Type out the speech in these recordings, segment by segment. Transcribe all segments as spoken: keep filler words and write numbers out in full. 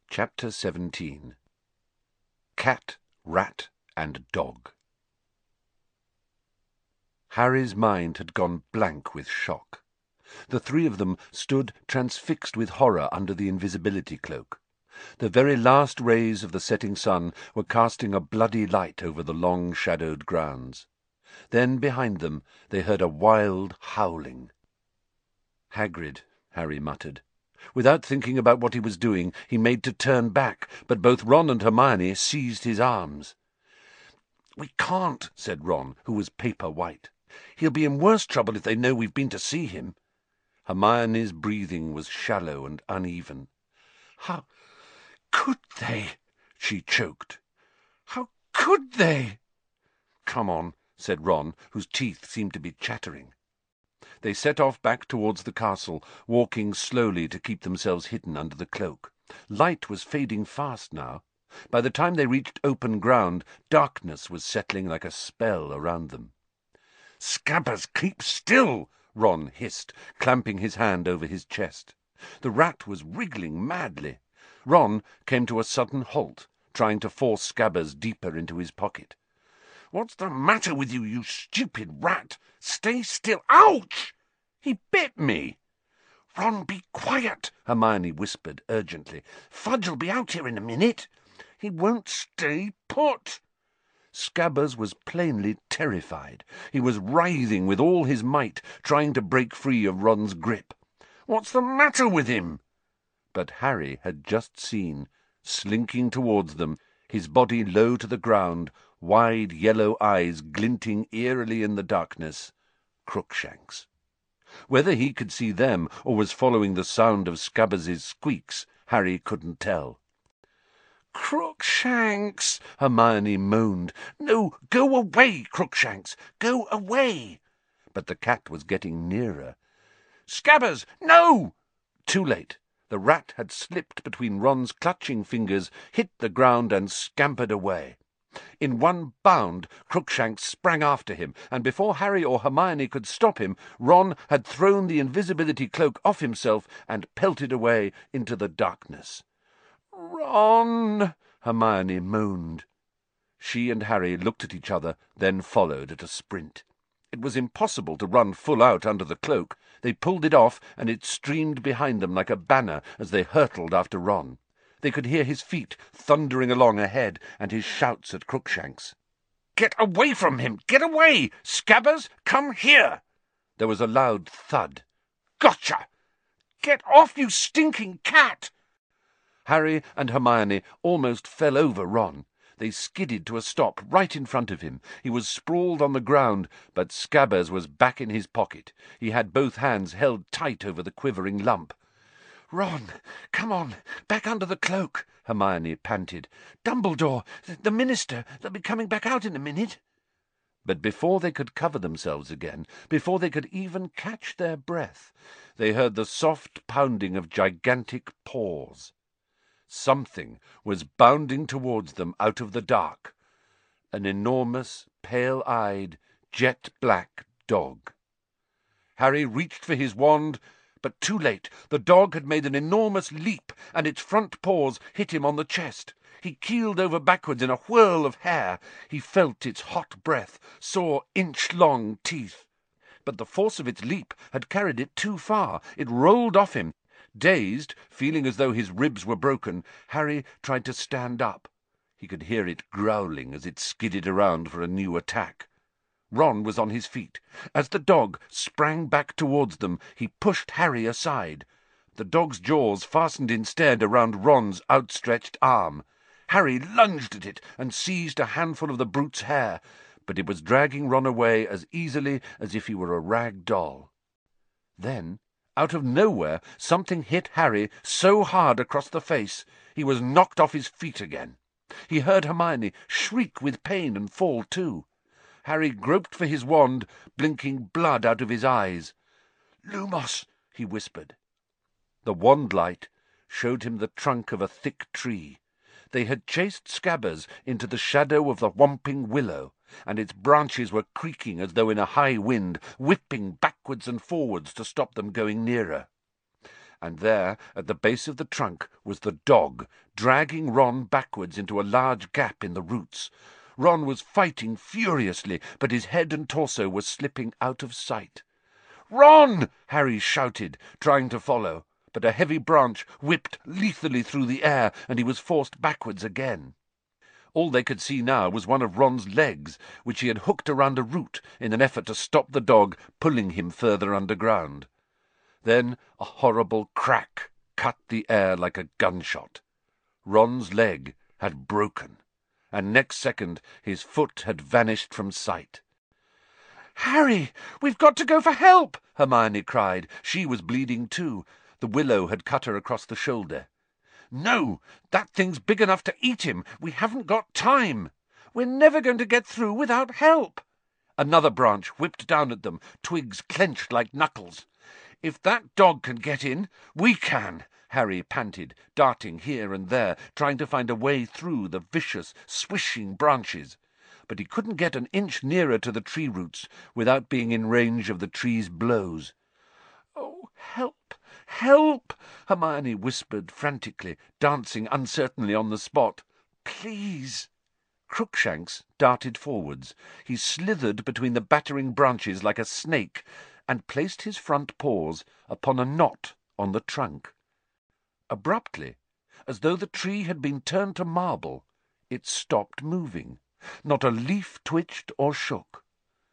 Chapter seventeen. Cat, Rat, and Dog. Harry's mind had gone blank with shock. The three of them stood transfixed with horror under the invisibility cloak. The very last rays of the setting sun were casting a bloody light over the long-shadowed grounds. Then, behind them, they heard a wild howling. "Hagrid," Harry muttered. Without thinking about what he was doing, he made to turn back, but both Ron and Hermione seized his arms. "We can't," said Ron, who was paper white. "He'll be in worse trouble if they know we've been to see him." Hermione's breathing was shallow and uneven. "How could they?" she choked. "How could they?" "Come on," said Ron, whose teeth seemed to be chattering. They set off back towards the castle, walking slowly to keep themselves hidden under the cloak. Light was fading fast now. By the time they reached open ground, darkness was settling like a spell around them. "Scabbers, keep still!" Ron hissed, clamping his hand over his chest. The rat was wriggling madly. Ron came to a sudden halt, trying to force Scabbers deeper into his pocket. "What's the matter with you, you stupid rat? Stay still! Ouch! He bit me!" "Ron, be quiet!" Hermione whispered urgently. "Fudge'll be out here in a minute." "He won't stay put." Scabbers was plainly terrified. He was writhing with all his might, trying to break free of Ron's grip. "What's the matter with him?" But Harry had just seen, slinking towards them, his body low to the ground, wide yellow eyes glinting eerily in the darkness, Crookshanks. Whether he could see them or was following the sound of Scabbers's squeaks, Harry couldn't tell. "Crookshanks!" Hermione moaned. "No, go away, Crookshanks! Go away!" But the cat was getting nearer. "Scabbers, no!" Too late. The rat had slipped between Ron's clutching fingers, hit the ground, and scampered away. In one bound, Crookshanks sprang after him, and before Harry or Hermione could stop him, Ron had thrown the invisibility cloak off himself and pelted away into the darkness. "Ron!" Hermione moaned. She and Harry looked at each other, then followed at a sprint. It was impossible to run full out under the cloak. They pulled it off, and it streamed behind them like a banner as they hurtled after Ron. They could hear his feet thundering along ahead, and his shouts at Crookshanks. "Get away from him! Get away! Scabbers, come here!" There was a loud thud. "Gotcha! Get off, you stinking cat!" Harry and Hermione almost fell over Ron. They skidded to a stop right in front of him. He was sprawled on the ground, but Scabbers was back in his pocket. He had both hands held tight over the quivering lump. "Ron, come on, back under the cloak," Hermione panted. "Dumbledore, the minister, they'll be coming back out in a minute." But before they could cover themselves again, before they could even catch their breath, they heard the soft pounding of gigantic paws. Something was bounding towards them out of the dark. An enormous, pale-eyed, jet-black dog. Harry reached for his wand, but too late. The dog had made an enormous leap, and its front paws hit him on the chest. He keeled over backwards in a whirl of hair. He felt its hot breath, saw inch-long teeth. But the force of its leap had carried it too far. It rolled off him. Dazed, feeling as though his ribs were broken, Harry tried to stand up. He could hear it growling as it skidded around for a new attack. Ron was on his feet. As the dog sprang back towards them, he pushed Harry aside. The dog's jaws fastened instead around Ron's outstretched arm. Harry lunged at it and seized a handful of the brute's hair, but it was dragging Ron away as easily as if he were a rag doll. Then, out of nowhere, something hit Harry so hard across the face he was knocked off his feet again. He heard Hermione shriek with pain and fall too. Harry groped for his wand, blinking blood out of his eyes. "Lumos," he whispered. The wand light showed him the trunk of a thick tree. They had chased Scabbers into the shadow of the Whomping Willow, and its branches were creaking as though in a high wind, whipping backwards and forwards to stop them going nearer. and there, at the base of the trunk, was the dog, dragging Ron backwards into a large gap in the roots. Ron was fighting furiously, but his head and torso were slipping out of sight. "Ron!" Harry shouted, trying to follow, but a heavy branch whipped lethally through the air, and he was forced backwards again. All they could see now was one of Ron's legs, which he had hooked around a root in an effort to stop the dog pulling him further underground. Then a horrible crack cut the air like a gunshot. Ron's leg had broken, and next second his foot had vanished from sight. "Harry, we've got to go for help!" Hermione cried. She was bleeding too. The willow had cut her across the shoulder. "No, that thing's big enough to eat him. We haven't got time. We're never going to get through without help." Another branch whipped down at them, twigs clenched like knuckles. "If that dog can get in, we can," Harry panted, darting here and there, trying to find a way through the vicious, swishing branches. But he couldn't get an inch nearer to the tree roots without being in range of the tree's blows. "Oh, help! Help!" Hermione whispered frantically, dancing uncertainly on the spot. "Please!" Crookshanks darted forwards. He slithered between the battering branches like a snake, and placed his front paws upon a knot on the trunk. Abruptly, as though the tree had been turned to marble, it stopped moving. Not a leaf twitched or shook.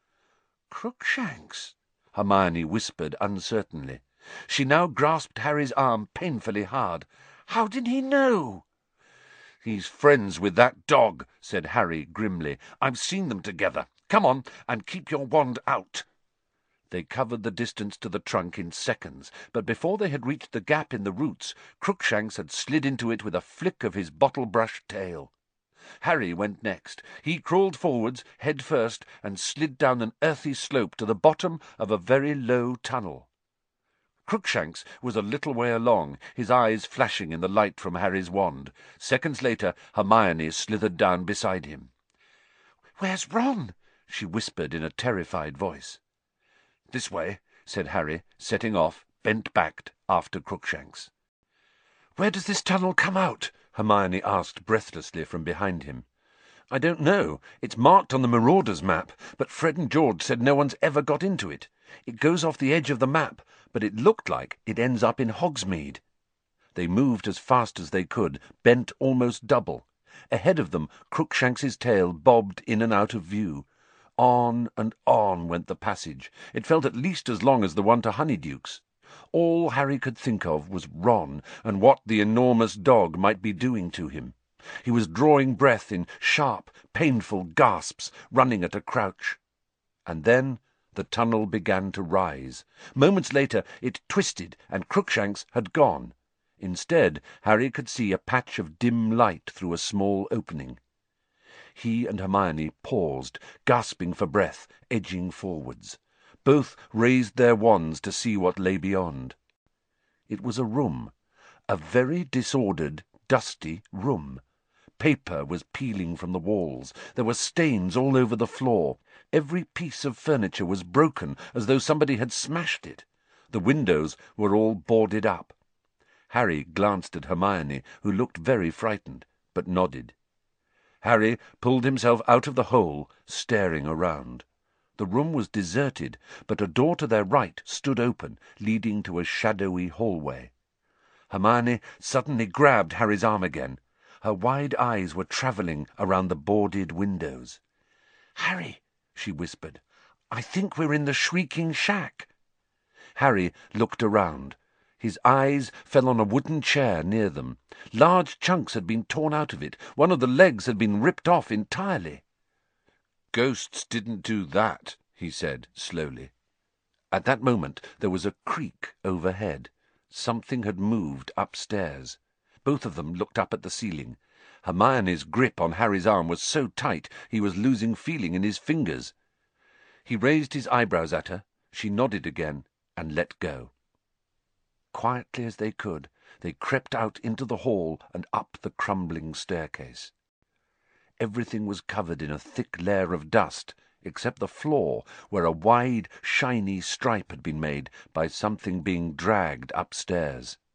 "Crookshanks," Hermione whispered uncertainly. She now grasped Harry's arm painfully hard. "How did he know?" "He's friends with that dog," said Harry grimly. "I've seen them together. Come on, and keep your wand out." They covered the distance to the trunk in seconds, but before they had reached the gap in the roots, Crookshanks had slid into it with a flick of his bottle-brush tail. Harry went next. He crawled forwards, head first, and slid down an earthy slope to the bottom of a very low tunnel. Crookshanks was a little way along, his eyes flashing in the light from Harry's wand. Seconds later, Hermione slithered down beside him. "Where's Ron?" she whispered in a terrified voice. "This way," said Harry, setting off, bent-backed, after Crookshanks. "Where does this tunnel come out?" Hermione asked breathlessly from behind him. "I don't know. It's marked on the Marauders' map, but Fred and George said no one's ever got into it. It goes off the edge of the map, but it looked like it ends up in Hogsmeade." They moved as fast as they could, bent almost double. Ahead of them, Crookshanks's tail bobbed in and out of view. On and on went the passage. It felt at least as long as the one to Honeyduke's. All Harry could think of was Ron and what the enormous dog might be doing to him. He was drawing breath in sharp, painful gasps, running at a crouch. And then the tunnel began to rise. Moments later it twisted, and Crookshanks had gone. Instead, Harry could see a patch of dim light through a small opening. He and Hermione paused, gasping for breath, edging forwards. Both raised their wands to see what lay beyond. It was a room, a very disordered, dusty room. Paper was peeling from the walls. There were stains all over the floor. Every piece of furniture was broken, as though somebody had smashed it. The windows were all boarded up. Harry glanced at Hermione, who looked very frightened, but nodded. Harry pulled himself out of the hole, staring around. The room was deserted, but a door to their right stood open, leading to a shadowy hallway. Hermione suddenly grabbed Harry's arm again. Her wide eyes were travelling around the boarded windows. "Harry," she whispered, "I think we're in the Shrieking Shack." Harry looked around. His eyes fell on a wooden chair near them. Large chunks had been torn out of it. One of the legs had been ripped off entirely. "Ghosts didn't do that," he said slowly. At that moment there was a creak overhead. Something had moved upstairs. Both of them looked up at the ceiling. Hermione's grip on Harry's arm was so tight he was losing feeling in his fingers. He raised his eyebrows at her. She nodded again and let go. Quietly as they could, they crept out into the hall and up the crumbling staircase. Everything was covered in a thick layer of dust, except the floor, where a wide, shiny stripe had been made by something being dragged upstairs.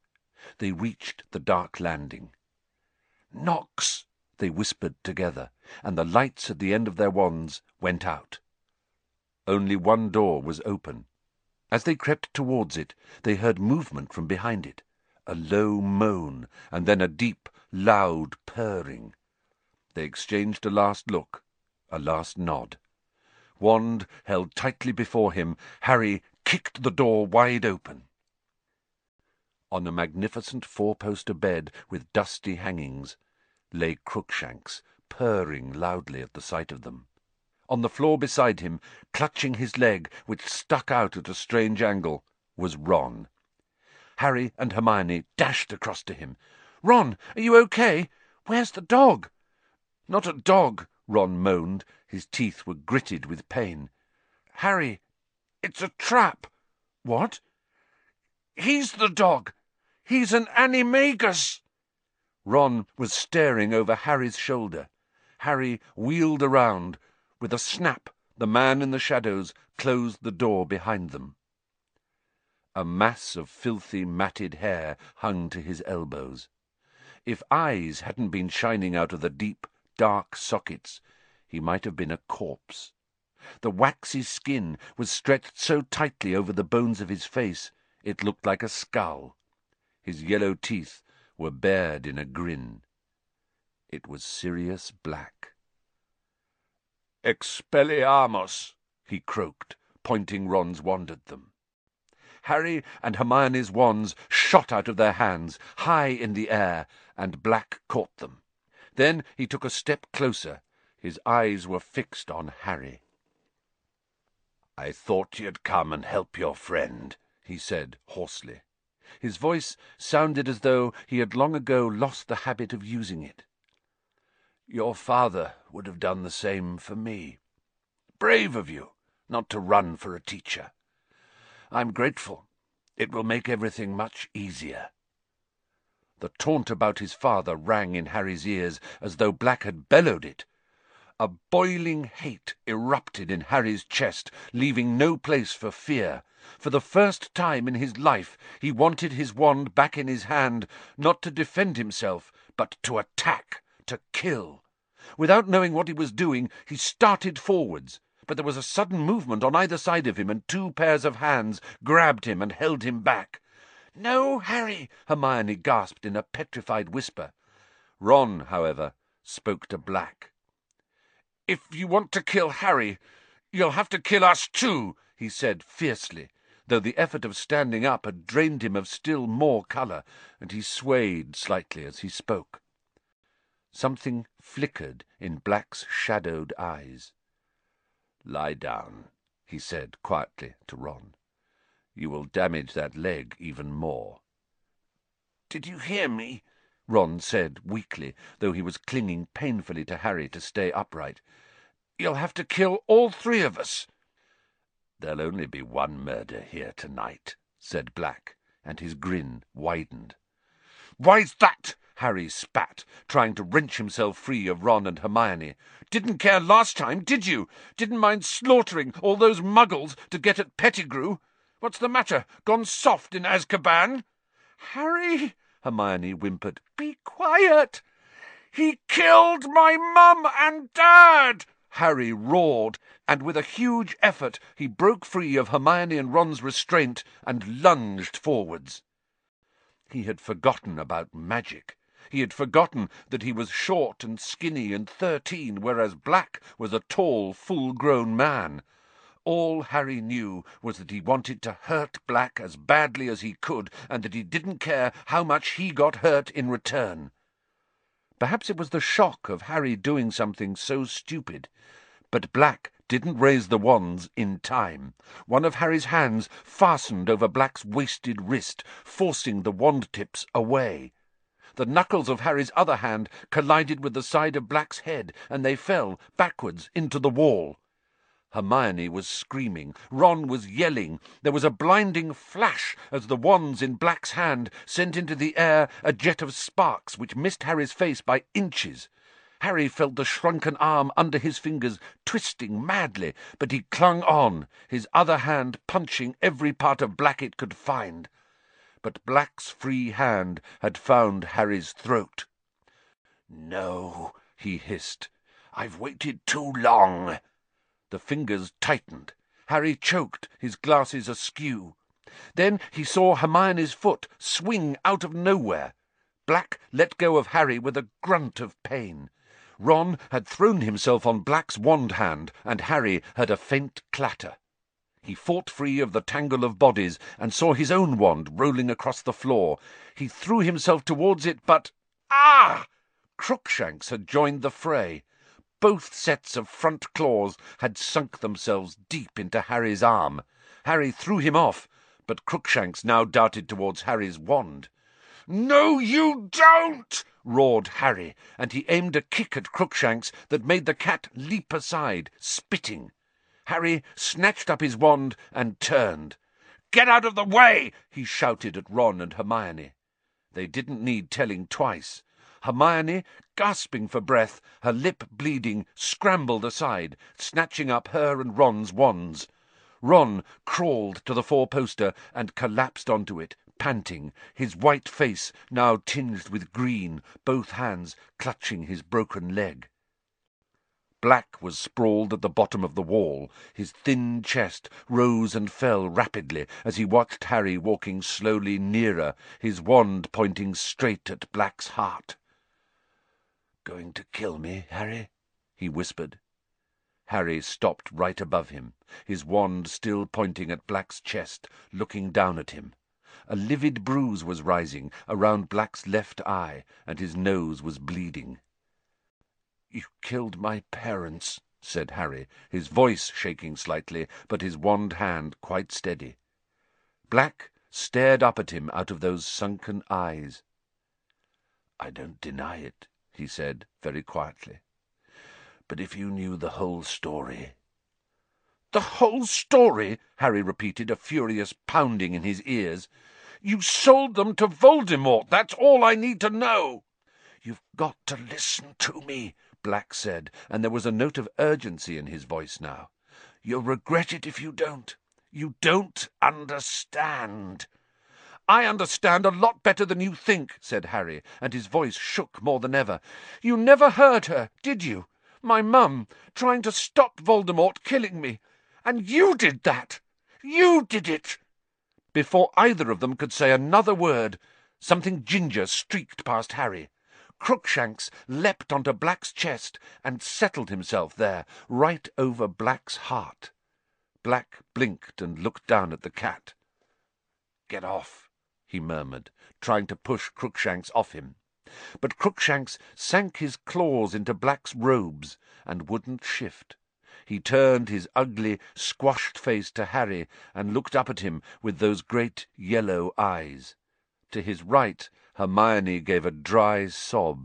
They reached the dark landing. "Nox!" they whispered together, and the lights at the end of their wands went out. Only one door was open. As they crept towards it, they heard movement from behind it, a low moan, and then a deep, loud purring. They exchanged a last look, a last nod. Wand held tightly before him, Harry kicked the door wide open. On a magnificent four-poster bed with dusty hangings lay Crookshanks, purring loudly at the sight of them. On the floor beside him, clutching his leg, which stuck out at a strange angle, was Ron. Harry and Hermione dashed across to him. "Ron, are you okay? Where's the dog?" "Not a dog," Ron moaned. His teeth were gritted with pain. "Harry, it's a trap." "What?" "He's the dog. He's an animagus." Ron was staring over Harry's shoulder. Harry wheeled around. With a snap, the man in the shadows closed the door behind them. A mass of filthy, matted hair hung to his elbows. If eyes hadn't been shining out of the deep, dark sockets, he might have been a corpse. The waxy skin was stretched so tightly over the bones of his face it looked like a skull. His yellow teeth were bared in a grin. It was Sirius Black. "Expelliarmus," he croaked, pointing Ron's wand at them. Harry and Hermione's wands shot out of their hands, high in the air, and Black caught them. Then he took a step closer. His eyes were fixed on Harry. "I thought you'd come and help your friend," he said hoarsely. His voice sounded as though he had long ago lost the habit of using it. "Your father would have done the same for me. Brave of you, not to run for a teacher. I'm grateful. It will make everything much easier." The taunt about his father rang in Harry's ears as though Black had bellowed it. A boiling hate erupted in Harry's chest, leaving no place for fear. For the first time in his life he wanted his wand back in his hand, not to defend himself, but to attack, to kill. Without knowing what he was doing, he started forwards, but there was a sudden movement on either side of him, and two pairs of hands grabbed him and held him back. "No, Harry!" Hermione gasped in a petrified whisper. Ron, however, spoke to Black. "If you want to kill Harry, you'll have to kill us too," he said fiercely, though the effort of standing up had drained him of still more colour, and he swayed slightly as he spoke. Something flickered in Black's shadowed eyes. "Lie down," he said quietly to Ron. "You will damage that leg even more." "Did you hear me?" Ron said weakly, though he was clinging painfully to Harry to stay upright. "You'll have to kill all three of us." "There'll only be one murder here tonight," said Black, and his grin widened. "Why's that?" Harry spat, trying to wrench himself free of Ron and Hermione. "Didn't care last time, did you? Didn't mind slaughtering all those muggles to get at Pettigrew? What's the matter? Gone soft in Azkaban?" "Harry," Hermione whimpered, "be quiet." "He killed my mum and dad!" Harry roared, and with a huge effort he broke free of Hermione and Ron's restraint and lunged forwards. He had forgotten about magic. He had forgotten that he was short and skinny and thirteen, whereas Black was a tall, full-grown man. All Harry knew was that he wanted to hurt Black as badly as he could, and that he didn't care how much he got hurt in return. Perhaps it was the shock of Harry doing something so stupid, but Black didn't raise the wands in time. One of Harry's hands fastened over Black's wasted wrist, forcing the wand tips away. The knuckles of Harry's other hand collided with the side of Black's head, and they fell backwards into the wall. Hermione was screaming. Ron was yelling. There was a blinding flash as the wands in Black's hand sent into the air a jet of sparks which missed Harry's face by inches. Harry felt the shrunken arm under his fingers twisting madly, but he clung on, his other hand punching every part of Black it could find. but Black's free hand had found Harry's throat. "No," he hissed. "I've waited too long." The fingers tightened. Harry choked, his glasses askew. Then he saw Hermione's foot swing out of nowhere. Black let go of Harry with a grunt of pain. Ron had thrown himself on Black's wand hand, and Harry heard a faint clatter. He fought free of the tangle of bodies and saw his own wand rolling across the floor. He threw himself towards it, but— ah! Crookshanks had joined the fray. Both sets of front claws had sunk themselves deep into Harry's arm. Harry threw him off, but Crookshanks now darted towards Harry's wand. "No, you don't!" roared Harry, and he aimed a kick at Crookshanks that made the cat leap aside, spitting. Harry snatched up his wand and turned. "Get out of the way!" he shouted at Ron and Hermione. They didn't need telling twice. Hermione, gasping for breath, her lip bleeding, scrambled aside, snatching up her and Ron's wands. Ron crawled to the four-poster and collapsed onto it, panting, his white face now tinged with green, both hands clutching his broken leg. Black was sprawled at the bottom of the wall. His thin chest rose and fell rapidly as he watched Harry walking slowly nearer, his wand pointing straight at Black's heart. "Going to kill me, Harry?" he whispered. Harry stopped right above him, his wand still pointing at Black's chest, looking down at him. A livid bruise was rising around Black's left eye, and his nose was bleeding. "You killed my parents," said Harry, his voice shaking slightly, but his wand hand quite steady. Black stared up at him out of those sunken eyes. "I don't deny it," he said very quietly. "But if you knew the whole story—" "The whole story?" Harry repeated, a furious pounding in his ears. "You sold them to Voldemort. That's all I need to know." "You've got to listen to me," Black said, and there was a note of urgency in his voice now. "You'll regret it if you don't. You don't understand." "I understand a lot better than you think," said Harry, and his voice shook more than ever. "You never heard her, did you? My mum, trying to stop Voldemort killing me. And you did that! You did it!" Before either of them could say another word, something ginger streaked past Harry. Crookshanks leapt onto Black's chest and settled himself there, right over Black's heart. Black blinked and looked down at the cat. "Get off," he murmured, trying to push Crookshanks off him. But Crookshanks sank his claws into Black's robes and wouldn't shift. He turned his ugly, squashed face to Harry and looked up at him with those great yellow eyes. To his right, Hermione gave a dry sob.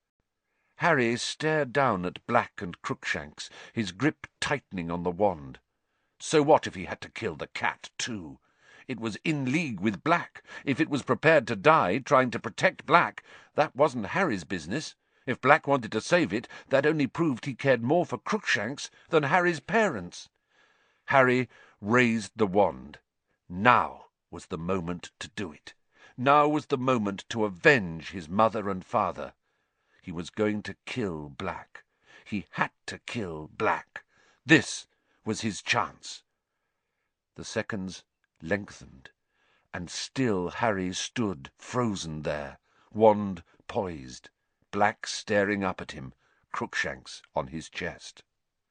Harry stared down at Black and Crookshanks, his grip tightening on the wand. So what if he had to kill the cat too? It was in league with Black. If it was prepared to die trying to protect Black, that wasn't Harry's business. If Black wanted to save it, that only proved he cared more for Crookshanks than Harry's parents. Harry raised the wand. Now was the moment to do it. Now was the moment to avenge his mother and father. He was going to kill Black. He had to kill Black. This was his chance. The seconds lengthened, and still Harry stood frozen there, wand poised, Black staring up at him, Crookshanks on his chest.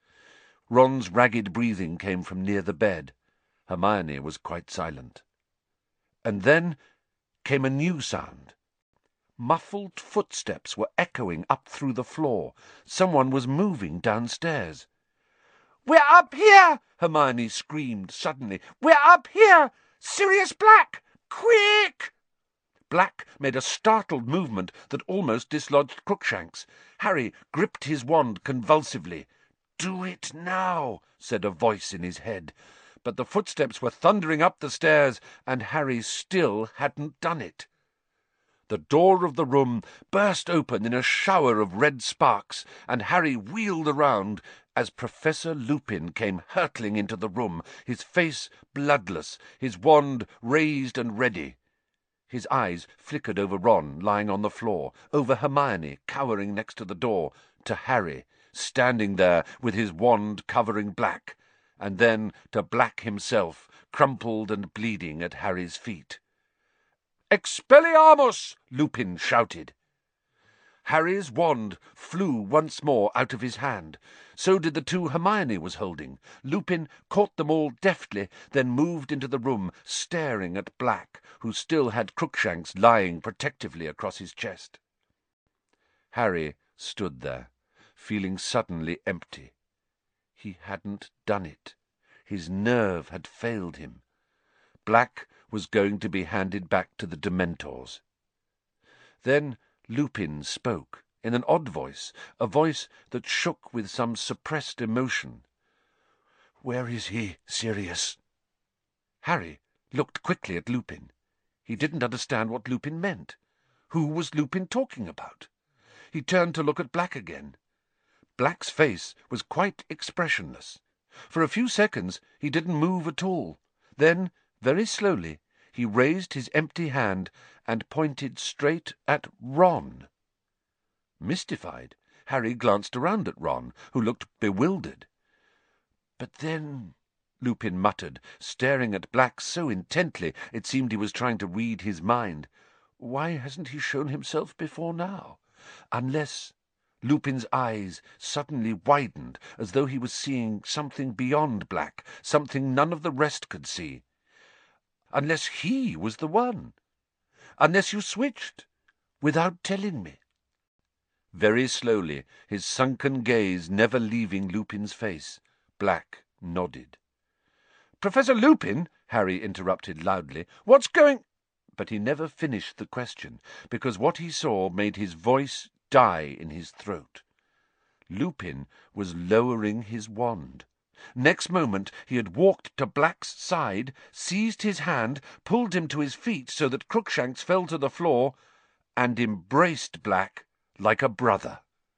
Ron's ragged breathing came from near the bed. Hermione was quite silent. And then came a new sound. Muffled footsteps were echoing up through the floor. Someone was moving downstairs. "We're up here!" Hermione screamed suddenly. "We're up here! Sirius Black! Quick!" Black made a startled movement that almost dislodged Crookshanks. Harry gripped his wand convulsively. "Do it now," said a voice in his head. But the footsteps were thundering up the stairs, and Harry still hadn't done it. The door of the room burst open in a shower of red sparks, and Harry wheeled around as Professor Lupin came hurtling into the room, his face bloodless, his wand raised and ready. His eyes flickered over Ron, lying on the floor, over Hermione, cowering next to the door, to Harry, standing there with his wand covering Black, and then to Black himself, crumpled and bleeding at Harry's feet. "Expelliarmus!" Lupin shouted. Harry's wand flew once more out of his hand. So did the two Hermione was holding. Lupin caught them all deftly, then moved into the room, staring at Black, who still had Crookshanks lying protectively across his chest. Harry stood there, feeling suddenly empty. He hadn't done it. His nerve had failed him. Black was going to be handed back to the Dementors. Then Lupin spoke, in an odd voice, a voice that shook with some suppressed emotion. "Where is he, Sirius?" Harry looked quickly at Lupin. He didn't understand what Lupin meant. Who was Lupin talking about? He turned to look at Black again. Black's face was quite expressionless. For a few seconds he didn't move at all. Then, very slowly, he raised his empty hand and pointed straight at Ron. Mystified, Harry glanced around at Ron, who looked bewildered. "But then," Lupin muttered, staring at Black so intently it seemed he was trying to read his mind, "why hasn't he shown himself before now? Unless—" Lupin's eyes suddenly widened, as though he was seeing something beyond Black, something none of the rest could see. "Unless he was the one. Unless you switched, without telling me." Very slowly, his sunken gaze never leaving Lupin's face, Black nodded. "Professor Lupin," Harry interrupted loudly, "what's going—" But he never finished the question, because what he saw made his voice die in his throat. Lupin was lowering his wand. Next moment he had walked to Black's side, seized his hand, pulled him to his feet so that Crookshanks fell to the floor, and embraced Black like a brother.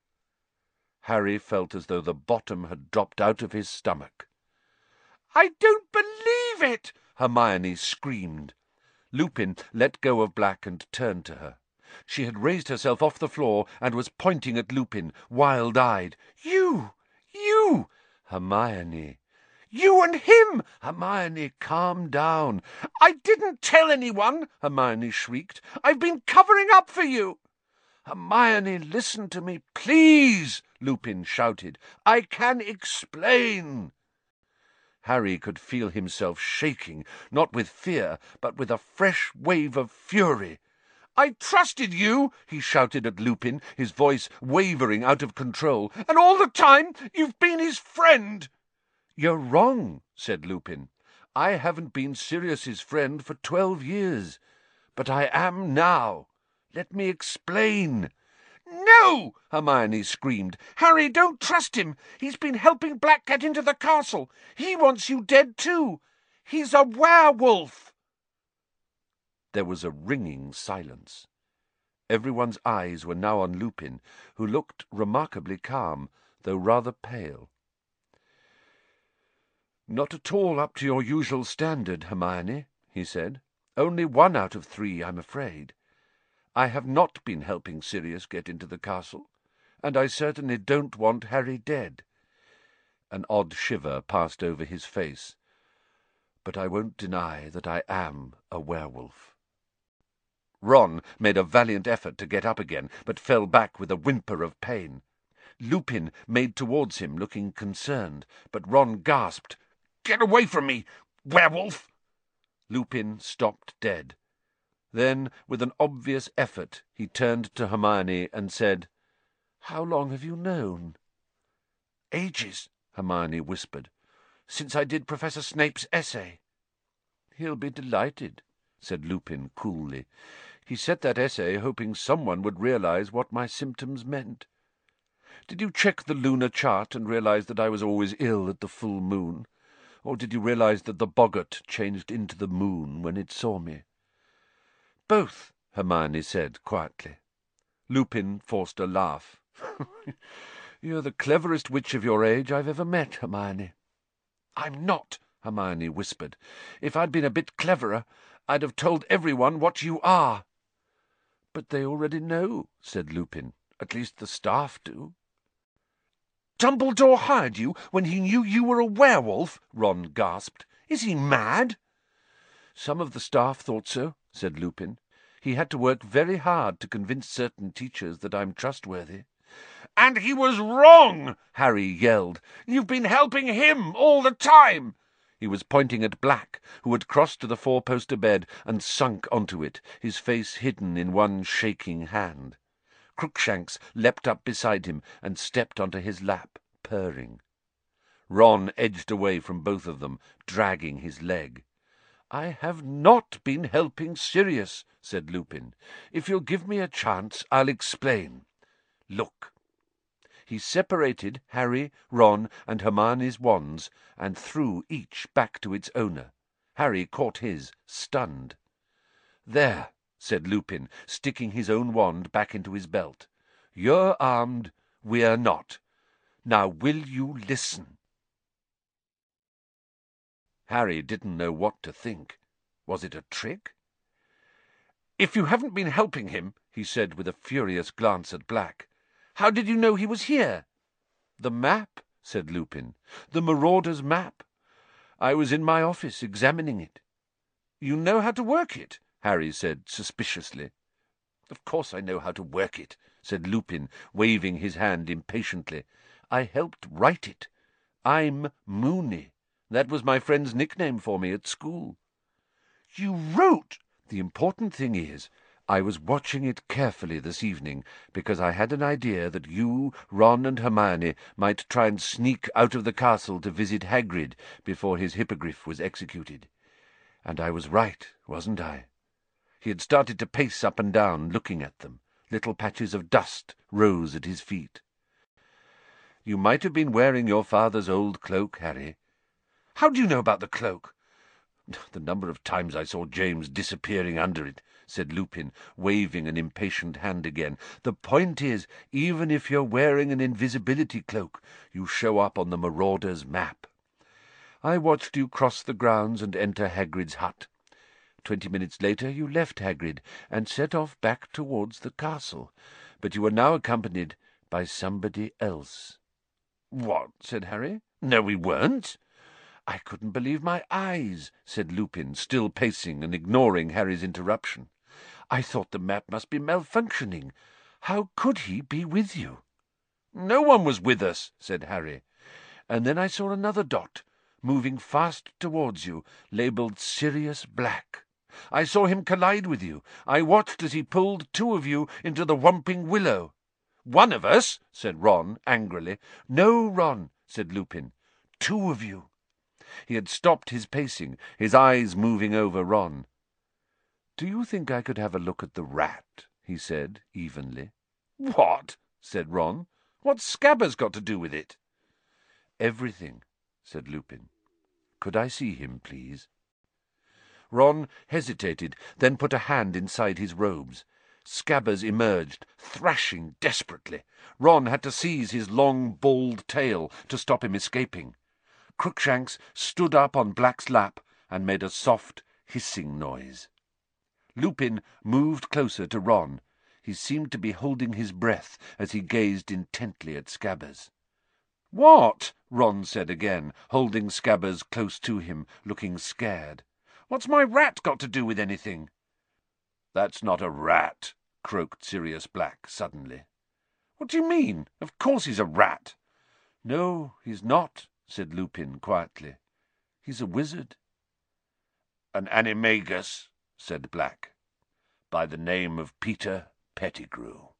Harry felt as though the bottom had dropped out of his stomach. "I don't believe it!" Hermione screamed. Lupin let go of Black and turned to her. She had raised herself off the floor and was pointing at Lupin, wild-eyed. "You! You!" "Hermione!" "You and him!" "Hermione, calm down." "I didn't tell anyone!" Hermione shrieked. "I've been covering up for you." "Hermione, listen to me, please!" Lupin shouted. "I can explain." Harry could feel himself shaking, not with fear, but with a fresh wave of fury. "I trusted you," he shouted at Lupin, his voice wavering out of control, "and all the time you've been his friend." "You're wrong," said Lupin. "I haven't been Sirius's friend for twelve years, but I am now. Let me explain." "No!" Hermione screamed. "Harry, don't trust him. He's been helping Black get into the castle. He wants you dead too. He's a werewolf." There was a ringing silence. Everyone's eyes were now on Lupin, who looked remarkably calm, though rather pale. "Not at all up to your usual standard, Hermione," he said. "Only one out of three, I'm afraid. I have not been helping Sirius get into the castle, and I certainly don't want Harry dead." An odd shiver passed over his face. "But I won't deny that I am a werewolf." Ron made a valiant effort to get up again, but fell back with a whimper of pain. Lupin made towards him, looking concerned, but Ron gasped, "Get away from me, werewolf!" Lupin stopped dead. Then, with an obvious effort, he turned to Hermione and said, "How long have you known?" "Ages," Hermione whispered. "Since I did Professor Snape's essay." "He'll be delighted," said Lupin coolly. "He set that essay hoping someone would realize what my symptoms meant. Did you check the lunar chart and realize that I was always ill at the full moon? Or did you realize that the boggart changed into the moon when it saw me?" "Both," Hermione said quietly. Lupin forced a laugh. "You're the cleverest witch of your age I've ever met, Hermione." "I'm not," Hermione whispered. "If I'd been a bit cleverer, I'd have told everyone what you are." "But they already know," said Lupin. "At least the staff do." "Dumbledore hired you when he knew you were a werewolf?" Ron gasped. "Is he mad?" "Some of the staff thought so," said Lupin. "He had to work very hard to convince certain teachers that I'm trustworthy." "And he was wrong!" Harry yelled. "You've been helping him all the time!" He was pointing at Black, who had crossed to the four-poster bed and sunk onto it, his face hidden in one shaking hand. Crookshanks leapt up beside him and stepped onto his lap, purring. Ron edged away from both of them, dragging his leg. "I have not been helping Sirius," said Lupin. "If you'll give me a chance, I'll explain. Look." He separated Harry, Ron, and Hermione's wands and threw each back to its owner. Harry caught his, stunned. "There," said Lupin, sticking his own wand back into his belt. "You're armed, we're not. Now will you listen?" Harry didn't know what to think. Was it a trick? "If you haven't been helping him," he said with a furious glance at Black, "how did you know he was here?" "The map," said Lupin. "The Marauder's map. I was in my office examining it." "You know how to work it?" Harry said suspiciously. "Of course I know how to work it," said Lupin, waving his hand impatiently. "I helped write it. I'm Moony. That was my friend's nickname for me at school." "You wrote—" "The important thing is, I was watching it carefully this evening because I had an idea that you, Ron, and Hermione might try and sneak out of the castle to visit Hagrid before his hippogriff was executed. And I was right, wasn't I?" He had started to pace up and down, looking at them. Little patches of dust rose at his feet. "You might have been wearing your father's old cloak, Harry." "How do you know about the cloak?" "The number of times I saw James disappearing under it," said Lupin, waving an impatient hand again. "The point is, even if you're wearing an invisibility cloak, you show up on the Marauder's map. I watched you cross the grounds and enter Hagrid's hut. Twenty minutes later you left Hagrid and set off back towards the castle, but you were now accompanied by somebody else." "What?" said Harry. "No, we weren't." "I couldn't believe my eyes," said Lupin, still pacing and ignoring Harry's interruption. "I thought the map must be malfunctioning. How could he be with you?" "No one was with us," said Harry. "And then I saw another dot, moving fast towards you, labelled Sirius Black. I saw him collide with you. I watched as he pulled two of you into the Whomping Willow." "One of us," said Ron angrily. "No, Ron," said Lupin. "Two of you." He had stopped his pacing, his eyes moving over Ron. "Do you think I could have a look at the rat?" he said evenly. "What?" said Ron. "What's Scabbers got to do with it?" "Everything," said Lupin. "Could I see him, please?" Ron hesitated, then put a hand inside his robes. Scabbers emerged, thrashing desperately. Ron had to seize his long, bald tail to stop him escaping. Crookshanks stood up on Black's lap and made a soft, hissing noise. Lupin moved closer to Ron. He seemed to be holding his breath as he gazed intently at Scabbers. "What?" Ron said again, holding Scabbers close to him, looking scared. "What's my rat got to do with anything?" "That's not a rat," croaked Sirius Black suddenly. "What do you mean? Of course he's a rat." "No, he's not," said Lupin quietly. "He's a wizard." "An animagus," said Black, "by the name of Peter Pettigrew."